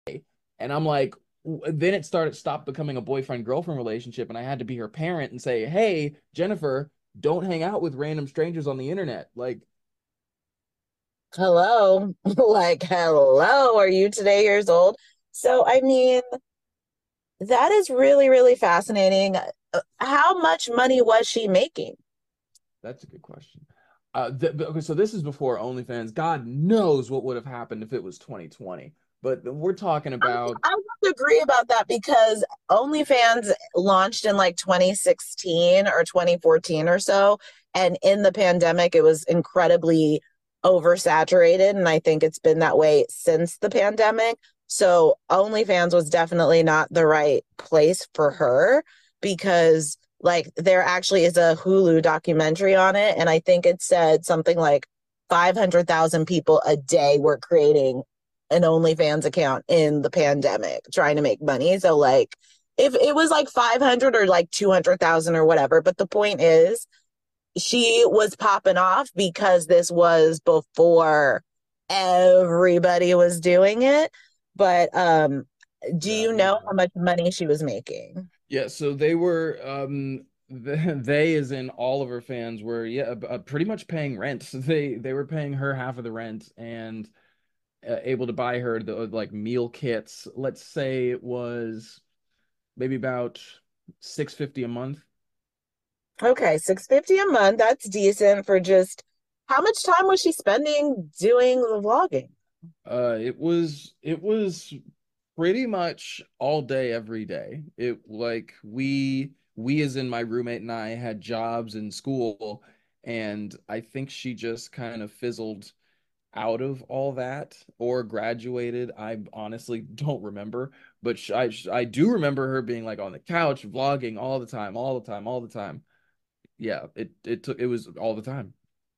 And I'm like, then it stopped becoming a boyfriend girlfriend relationship, and I had to be her parent and say, hey, Jennifer, don't hang out with random strangers on the internet. Like, Hello. Like, hello, are you today years old? So, I mean, that is really, really fascinating. How much money was she making? that's a good question. Okay, so this is before OnlyFans. God knows what would have happened if it was 2020. But we're talking about, I would agree about that because OnlyFans launched in like 2016 or 2014 or so. And in the pandemic, it was incredibly oversaturated. And I think it's been that way since the pandemic. So OnlyFans was definitely not the right place for her because, like, there actually is a Hulu documentary on it. And I think it said something like 500,000 people a day were creating an OnlyFans account in the pandemic trying to make money. So like if it was like 500 or like 200,000 or whatever, but the point is she was popping off because this was before everybody was doing it. But do yeah, you know how much money she was making? yeah, so they were they as in all of her fans were pretty much paying rent. So they were paying her half of the rent and able to buy her the like meal kits. Let's say it was maybe about 650 a month. Okay, 650 a month. That's decent for just how much time was she spending doing the vlogging? It was pretty much all day every day. It like we as in my roommate and I had jobs in school, and I think she just kind of fizzled out of all that or graduated. I honestly don't remember, but I do remember her being like on the couch vlogging all the time, all the time, all the time. Yeah, it was all the time.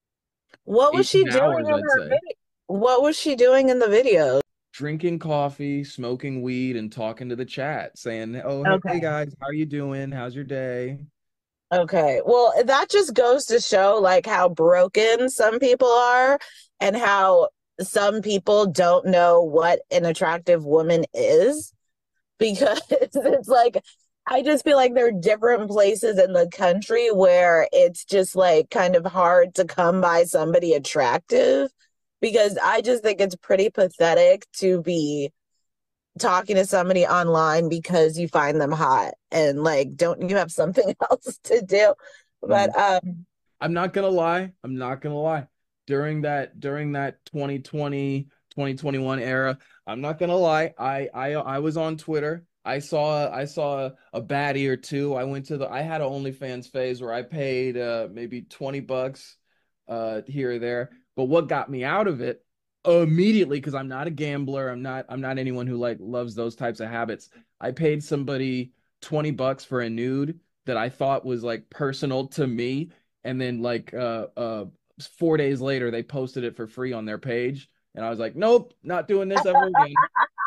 What was she 18 doing hours, in I'd her say. video? What was she doing in the video? Drinking coffee, smoking weed, and talking to the chat, saying, "Oh, hey Okay. guys, how you doing? How's your day?" Okay. Well, that just goes to show like how broken some people are and how some people don't know what an attractive woman is because it's like I just feel like there are different places in the country where it's just like kind of hard to come by somebody attractive because I just think it's pretty pathetic to be talking to somebody online because you find them hot and like don't you have something else to do? Mm. But I'm not gonna lie. I'm not gonna lie. During that 2020 2021 era, I'm not gonna lie. I was on Twitter. I saw a baddie or two. I had an OnlyFans phase where I paid maybe $20 here or there. But what got me out of it immediately, because I'm not a gambler, I'm not anyone who like loves those types of habits. I paid somebody $20 for a nude that I thought was like personal to me, and then like 4 days later they posted it for free on their page, and I was like, nope, not doing this ever again.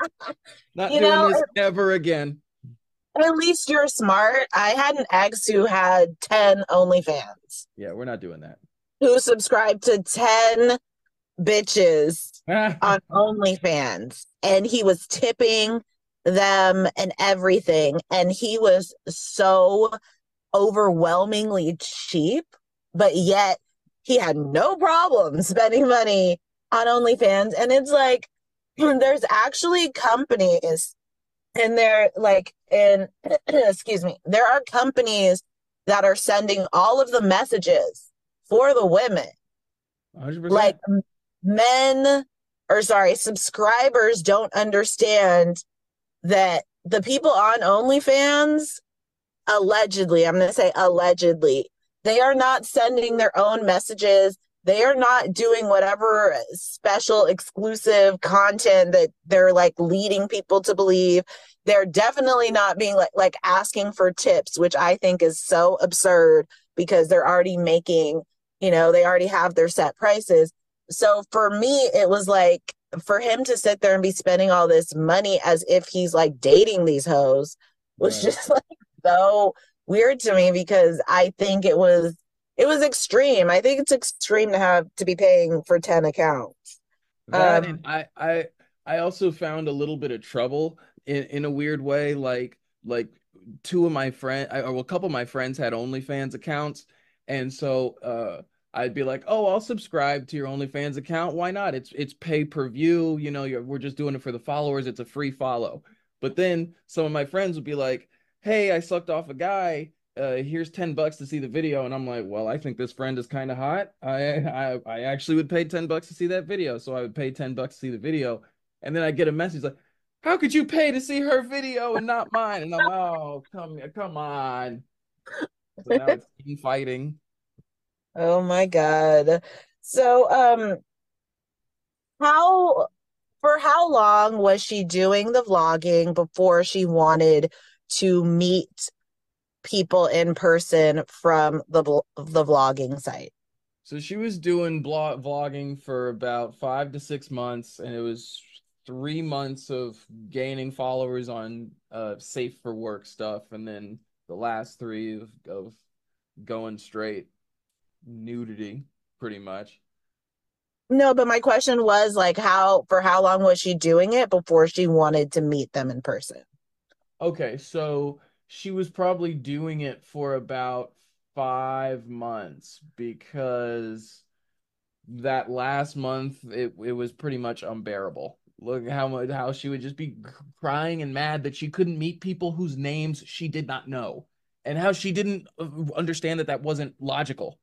Not you doing know, this ever again. at least you're smart. I had an ex who had 10 OnlyFans, Yeah, we're not doing who subscribed to 10 bitches that. on OnlyFans, and he was tipping them and everything. And he was so overwhelmingly cheap, but yet he had no problem spending money on OnlyFans. And it's like there's actually companies and they're like in excuse me, there are companies that are sending all of the messages for the women. Like 100%. men or sorry, subscribers don't understand that the people on OnlyFans allegedly, I'm going to say allegedly, they are not sending their own messages. They are not doing whatever special exclusive content that they're like leading people to believe. They're definitely not being like asking for tips, which I think is so absurd because they're already making, they already have their set prices. So for me, it was like for him to sit there and be spending all this money as if he's like dating these hoes was Right. just like so weird to me because I think it was extreme. I think it's extreme to have to be paying for 10 accounts. That and Um, I I also found a little bit of trouble in a weird way. Like two of my friends, or well, a couple of my friends had OnlyFans accounts, and so I'd be like, "Oh, I'll subscribe to your OnlyFans account. Why not? It's pay per view. You know, we're just doing it for the followers. It's a free follow." But then some of my friends would be like, "Hey, I sucked off a guy. Here's $10 to see the video." And I'm like, "Well, I think this friend is kind of hot. I actually would pay $10 to see that video." So I would pay $10 to see the video, and then I get a message like, "How could you pay to see her video and not mine?" And I'm, "Oh, come on." So now it's team fighting. Oh my God. So, how for how long was she doing the vlogging before she wanted to meet people in person from the vlogging site? So she was doing vlogging for about 5 to 6 months, and it was 3 months of gaining followers on safe for work stuff, and then the last three of going straight nudity, pretty much. No, but my question was like how long was she doing it before she wanted to meet them in person? Okay, so she was probably doing it for about 5 months because that last month it was pretty much unbearable. Look how she would just be crying and mad that she couldn't meet people whose names she did not know, and how she didn't understand that that wasn't logical.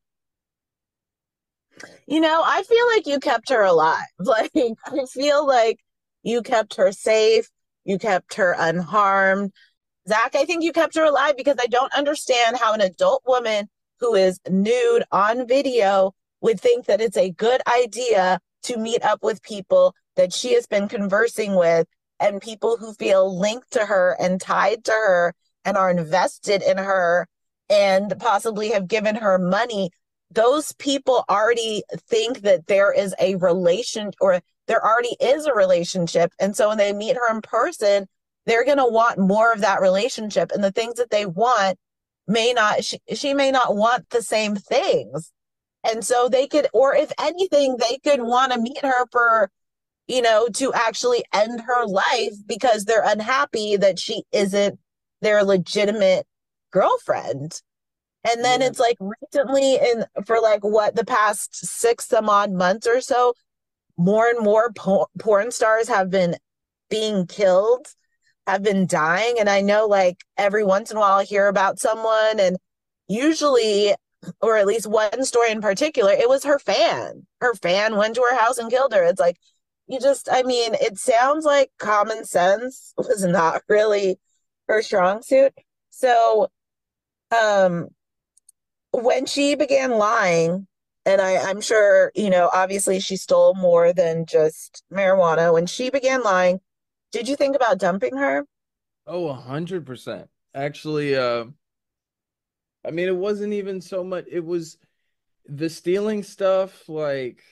I feel like you kept her alive. Like, I feel like you kept her safe, you kept her unharmed. Zach, I think you kept her alive because I don't understand how an adult woman who is nude on video would think that it's a good idea to meet up with people that she has been conversing with and people who feel linked to her and tied to her and are invested in her and possibly have given her money. Those people already think that there is a relation or there already is a relationship. And so when they meet her in person, they're going to want more of that relationship. And the things that they want may not, she may not want the same things. And so they could, or if anything, they could want to meet her for, to actually end her life because they're unhappy that she isn't their legitimate girlfriend. And then Yeah. it's like recently in for like what the past six some odd months or so, more and more porn stars have been being killed, have been dying. And I know like every once in a while I hear about someone and usually, or at least one story in particular, it was her fan. Her fan went to her house and killed her. It's like, I mean, it sounds like common sense was not really her strong suit. So, um, when she began lying, and I'm sure, obviously she stole more than just marijuana. When she began lying, did you think about dumping her? Oh, 100%. Actually, I mean, it wasn't even so much. It was the stealing stuff, like,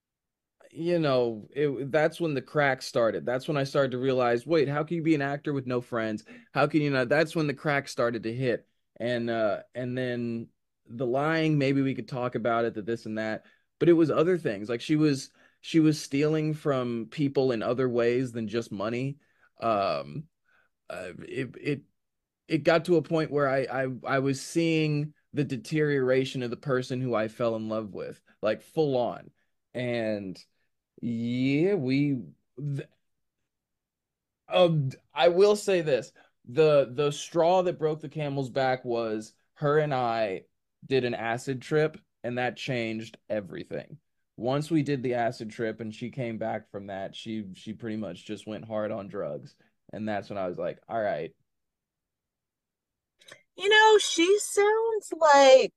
that's when the crack started. That's when I started to realize, wait, how can you be an actor with no friends? How can you not? That's when the crack started to hit. And then the lying, maybe we could talk about it, that this and that, but it was other things. Like she was stealing from people in other ways than just money. Um, it got to a point where I was seeing the deterioration of the person who I fell in love with, like full on. And yeah, I will say this. The straw that broke the camel's back was her and I did an acid trip, and that changed everything. Once we did the acid trip and she came back from that, she pretty much just went hard on drugs. And that's when I was like, all right. She sounds like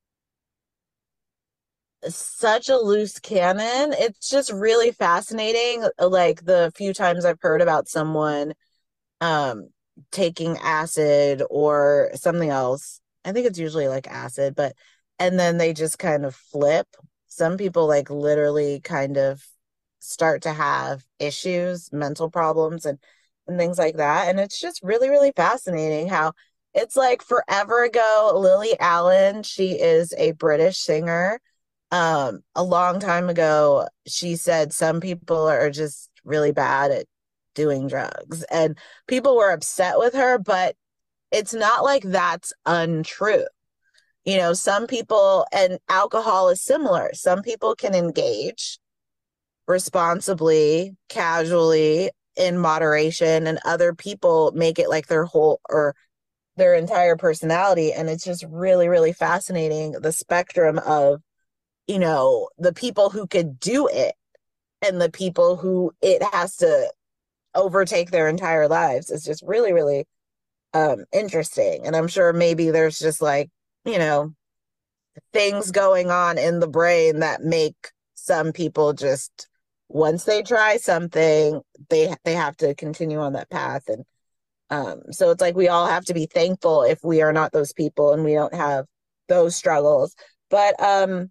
such a loose cannon. It's just really fascinating. Like the few times I've heard about someone um taking acid or something else. I think it's usually like acid, but and then they just kind of flip. Some people like literally kind of start to have issues, mental problems and things like that. And it's just really, really fascinating how it's like forever ago, Lily Allen, she is a British singer. A long time ago, she said some people are just really bad at doing drugs. And people were upset with her, but it's not like that's untrue. You know, some people, and alcohol is similar. Some people can engage responsibly, casually, in moderation, and other people make it like their whole or their entire personality. And it's just really, really fascinating the spectrum of, you know, the people who could do it and the people who it has to overtake their entire lives. It's just really, really interesting. And I'm sure maybe there's just like, you know, things going on in the brain that make some people just once they try something, they have to continue on that path. And so it's like we all have to be thankful if we are not those people and we don't have those struggles. But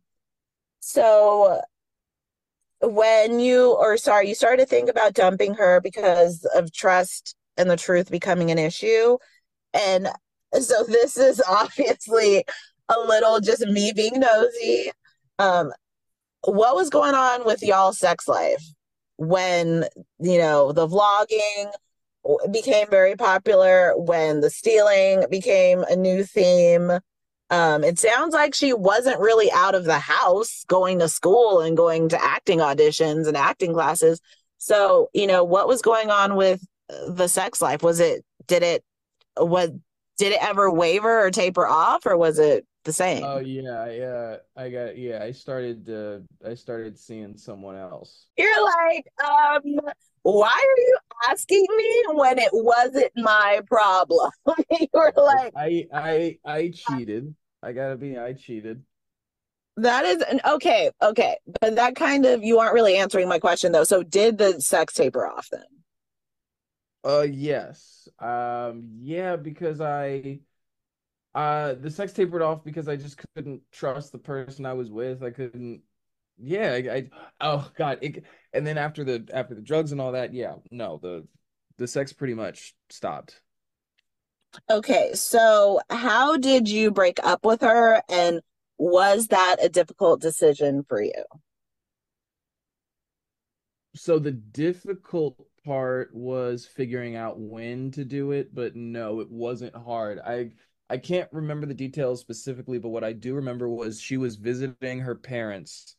so when you or sorry, you started to think about dumping her because of trust and the truth becoming an issue. And so this is obviously a little just me being nosy. Um, what was going on with y'all sex life when, you know, the vlogging became very popular, when the stealing became a new theme? It sounds like she wasn't really out of the house going to school and going to acting auditions and acting classes. So, you know, what was going on with the sex life? Was did it ever waver or taper off, or was it the Oh same? yeah, I started seeing someone else. You're like, why are you asking me when it wasn't my problem? You were like, I cheated. I cheated. that is an okay, okay. But that kind of you aren't really answering my question though. So did the sex taper off then? Yes. Yeah, because the sex tapered off because I just couldn't trust the person I was with. I couldn't yeah, oh God. And then after the drugs and all that, yeah, no, the sex pretty much stopped. Okay, so how did you break up with her, and was that a difficult decision for you? So the difficult part was figuring out when to do it, but no, it wasn't hard. I can't remember the details specifically, but what I do remember was she was visiting her parents.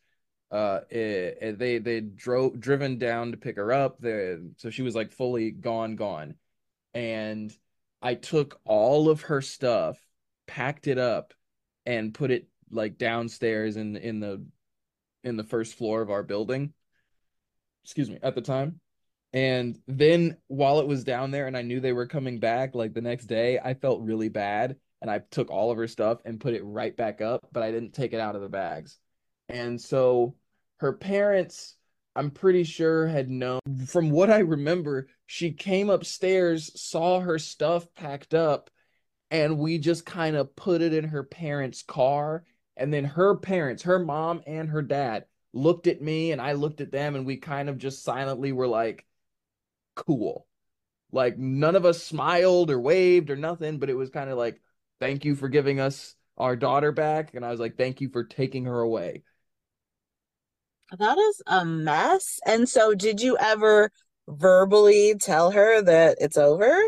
They drove driven down to pick her up. So she was like fully gone. And I took all of her stuff, packed it up, and put it like downstairs in the first floor of our building. Excuse me, at the time. And then while it was down there and I knew they were coming back like the next day, I felt really bad and I took all of her stuff and put it right back up, but I didn't take it out of the bags. And so her parents, I'm pretty sure, had known. From what I remember, she came upstairs, saw her stuff packed up, and we just kind of put it in her parents' car. And then her parents, her mom and her dad, looked at me and I looked at them, and we kind of just silently were like, cool. Like none of us smiled or waved or nothing, but it was kind of like, thank you for giving us our daughter back. And I was like, thank you for taking her away. That is a mess. And so, did you ever verbally tell her that it's over?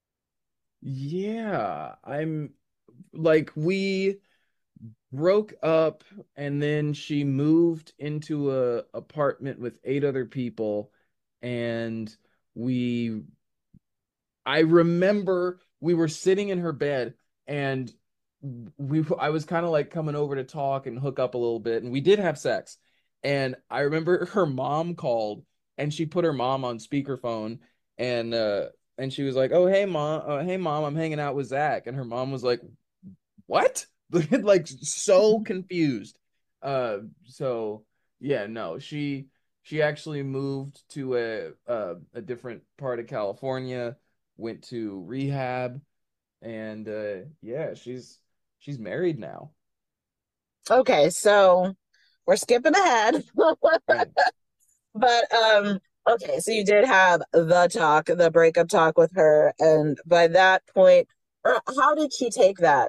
Yeah, I'm like, we broke up and then she moved into a apartment with 8 other people and we I remember we were sitting in her bed and I was kind of like coming over to talk and hook up a little bit and we did have sex. And I remember her mom called and she put her mom on speakerphone and she was like, "Oh, hey mom, I'm hanging out with Zach." And her mom was like, "What?" Like so confused. So yeah, no, she actually moved to a different part of California, went to rehab, and yeah, she's married now. Okay, so we're skipping ahead. Right. But okay, so you did have the talk, the breakup talk with her, and by that point, how did she take that?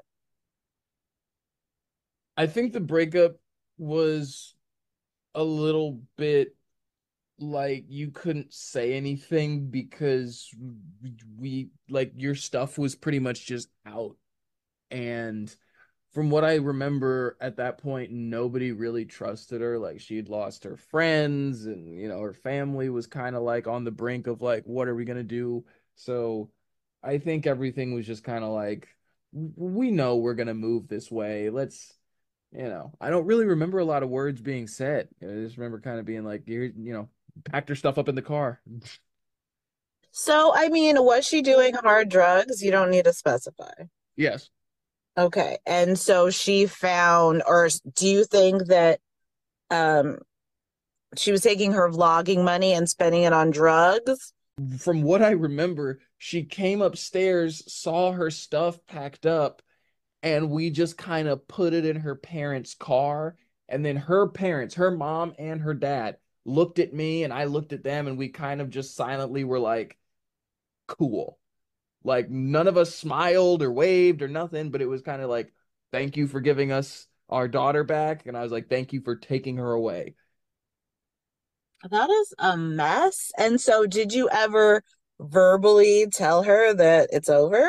I think the breakup was a little bit like you couldn't say anything because we like your stuff was pretty much just out. And from what I remember at that point, nobody really trusted her. Like she'd lost her friends and her family was kind of like on the brink of like, what are we gonna do? So I think everything was just kind of like, we know we're gonna move this way. I don't really remember a lot of words being said. I just remember kind of being like, packed her stuff up in the car. So, I mean, was she doing hard drugs? You don't need to specify. Yes. Okay. And so she found, or do you think that um she was taking her vlogging money and spending it on drugs? From what I remember, she came upstairs, saw her stuff packed up, and we just kind of put it in her parents' car. And then her parents, her mom and her dad, looked at me and I looked at them, and we kind of just silently were like, cool. Like none of us smiled or waved or nothing, but it was kind of like, thank you for giving us our daughter back. And I was like, thank you for taking her away. That is a mess. And so, did you ever verbally tell her that it's over?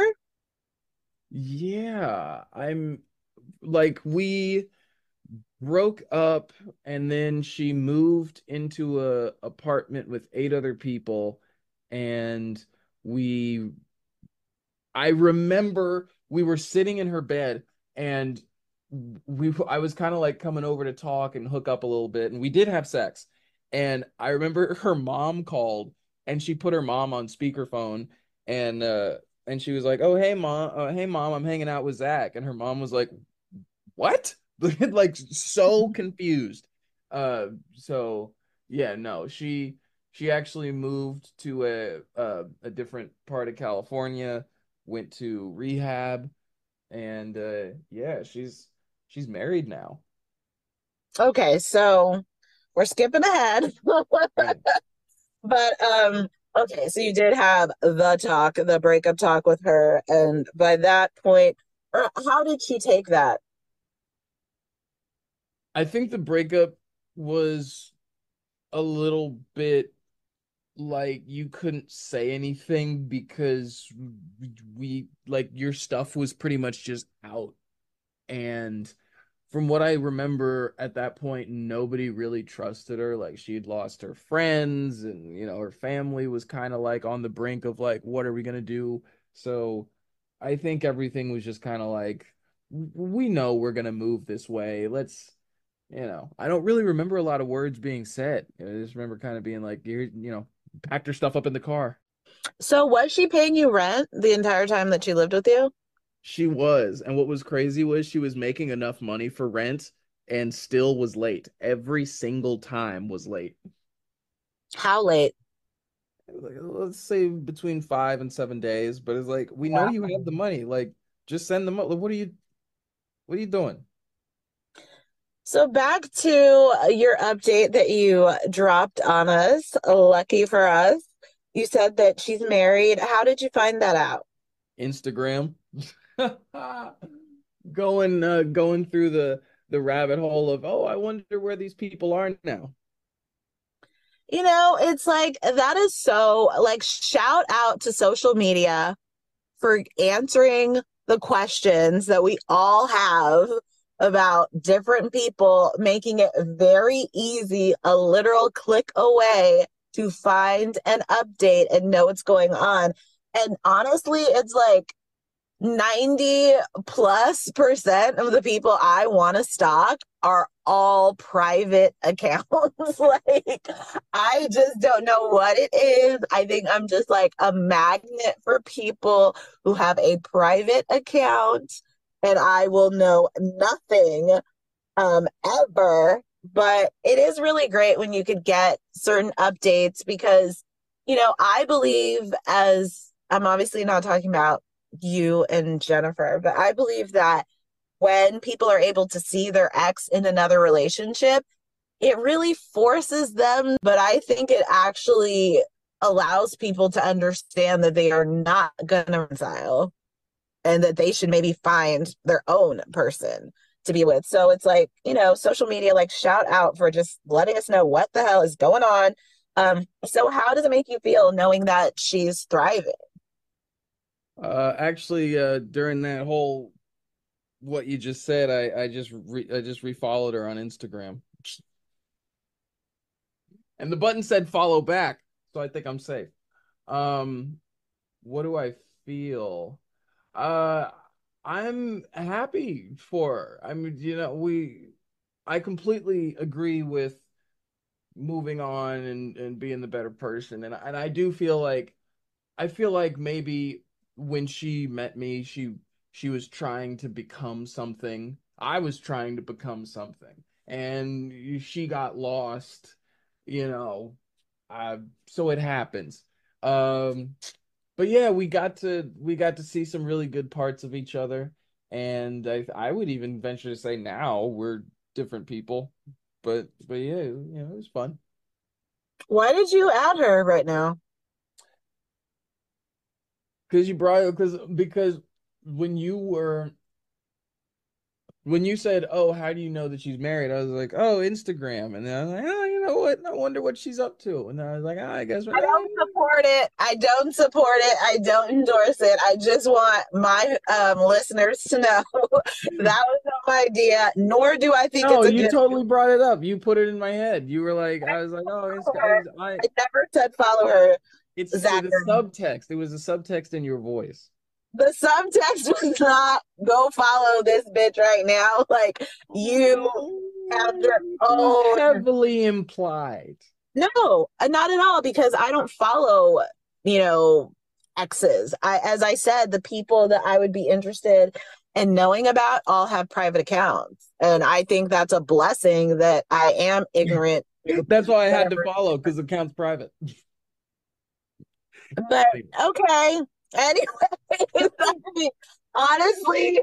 Yeah, I'm like, we broke up and then she moved into a apartment with 8 other people, and we I remember we were sitting in her bed, and I was kind of like coming over to talk and hook up a little bit, and we did have sex. And I remember her mom called, and she put her mom on speakerphone, and she was like, "Oh, hey mom, I'm hanging out with Zach." And her mom was like, "What?" Like so confused. So yeah, no, she actually moved to a different part of California, went to rehab, and yeah, she's married now. Okay, so we're skipping ahead. Right. But okay, so you did have the talk, the breakup talk with her, and by that point, how did she take that? I think the breakup was a little bit like you couldn't say anything because we like your stuff was pretty much just out. And from what I remember at that point, nobody really trusted her. Like she'd lost her friends and her family was kind of like on the brink of like, what are we gonna do? So I think everything was just kind of like, we know we're gonna move this way. I don't really remember a lot of words being said. I just remember kind of being like, packed her stuff up in the car. So was she paying you rent the entire time that she lived with you? She was. And what was crazy was she was making enough money for rent and still was late. Every single time was late. How late? Like, let's say between 5 and 7 days, but it's like, we know Wow. you have the money. Like, just send them up. Like, what are you doing? So back to your update that you dropped on us. Lucky for us. You said that she's married. How did you find that out? Instagram. Going through the rabbit hole of, oh, I wonder where these people are now. It's like that is so like shout out to social media for answering the questions that we all have about different people, making it very easy, a literal click away to find an update and know what's going on. And honestly, it's like 90 plus percent of the people I want to stalk are all private accounts. Like, I just don't know what it is. I think I'm just like a magnet for people who have a private account, and I will know nothing ever. But it is really great when you could get certain updates because, I believe, as I'm obviously not talking about you and Jennifer, but I believe that when people are able to see their ex in another relationship, it really forces them, but I think it actually allows people to understand that they are not going to reconcile and that they should maybe find their own person to be with. So it's like, social media, like shout out for just letting us know what the hell is going on So how does it make you feel knowing that she's thriving? Actually, during that whole what you just said, I just refollowed her on Instagram, and the button said follow back, so I think I'm safe. Um, what do I feel? Uh, I'm happy for her. I mean, I completely agree with moving on and being the better person, and I do feel like I feel like maybe when she met me, she was trying to become something. I was trying to become something, and she got lost, you know. So it happens. Um, but yeah, we got to see some really good parts of each other, and I would even venture to say now we're different people. But yeah, it was fun. Why did you add her right now? Because you brought because when you were when you said, "Oh, how do you know that she's married?" I was like, "Oh, Instagram." And then I was like, "Oh, you know what? I wonder what she's up to." And then I was like, I guess I don't support it. I don't support it. I don't endorse it. I just want my listeners to know that was not my idea, nor do I think no, it's a you good totally brought it up. You put it in my head. You were like, I was like, "Oh, follow her. I." I never said follow her, It's the Zachary. subtext. It was a subtext in your voice. The subtext was not go follow this bitch right now. Like you have your It was own. heavily implied. No, not at all, because I don't follow, you know, exes. As I said, the people that I would be interested in knowing about all have private accounts. And I think that's a blessing that I am ignorant to That's why I had to whatever. follow because the account's private. But okay. Anyway, honestly,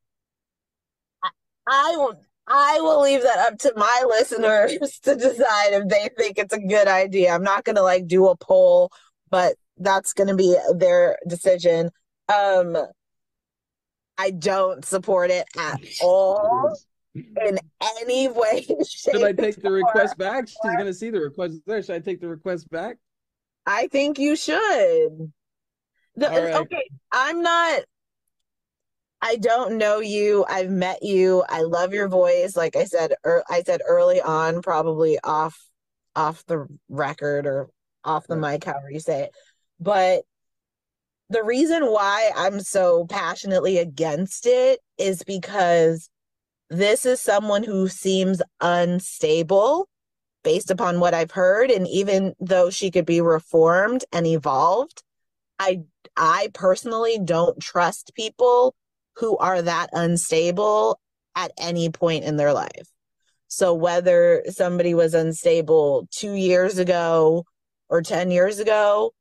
I will I will leave that up to my listeners to decide if they think it's a good idea. I'm not gonna like do a poll, but that's gonna be their decision. Um, I don't support it at all in any way, Should I shape, take the or request back? She's gonna see the request there. Should I take the request back? I think you should. All right. Okay, I'm not I don't know you. I've met you. I love your voice. Like I said early on, probably off the record or off the Right. mic, however you say it. But the reason why I'm so passionately against it is because this is someone who seems unstable based upon what I've heard. And even though she could be reformed and evolved, I I personally don't trust people who are that unstable at any point in their life. So whether somebody was unstable 2 years ago or 10 years ago,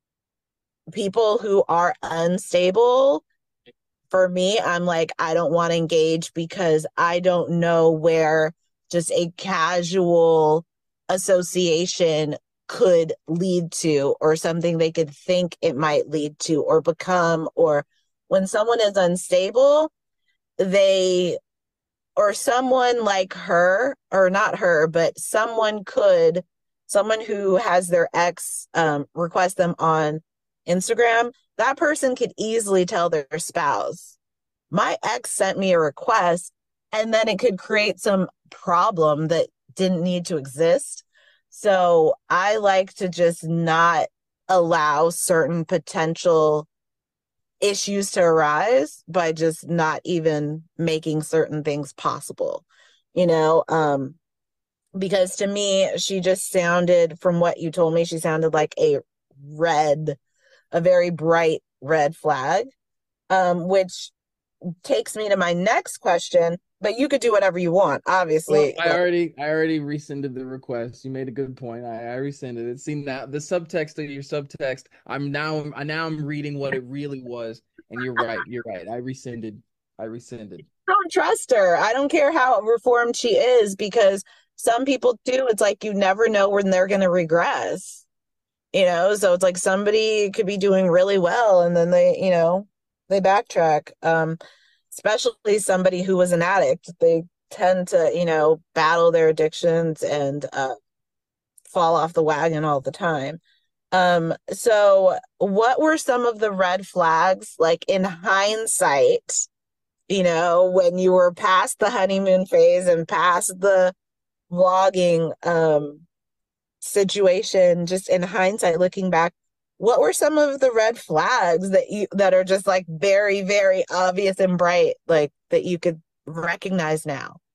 people who are unstable, for me, I'm like, I don't want to engage because I don't know where just a casual association could lead to, or something they could think it might lead to or become. Or when someone is unstable, they, or someone like her, or not her, but someone who has their ex request them on Instagram, that person could easily tell their spouse, my ex sent me a request, and then it could create some problem that didn't need to exist. So I like to just not allow certain potential issues to arise by just not even making certain things possible, you know? Because to me, she just sounded, from what you told me, she sounded like red, a very bright red flag, which takes me to my next question. But you could do whatever you want, Well, obviously. Like, I already rescinded the request. You made a good point. I rescinded it. See now the subtext of your subtext. I'm reading what it really was, and you're right. You're right. I rescinded. I rescinded. I don't trust her. I don't care how reformed she is, because some people do. It's like you never know when they're going to regress, you know? So it's like somebody could be doing really well and then they backtrack. Especially somebody who was an addict. They tend to, battle their addictions and fall off the wagon all the time. So what were some of the red flags, like in hindsight, when you were past the honeymoon phase and past the vlogging situation, just in hindsight, looking back, what were some of the red flags that are just like very, very obvious and bright, like that you could recognize now?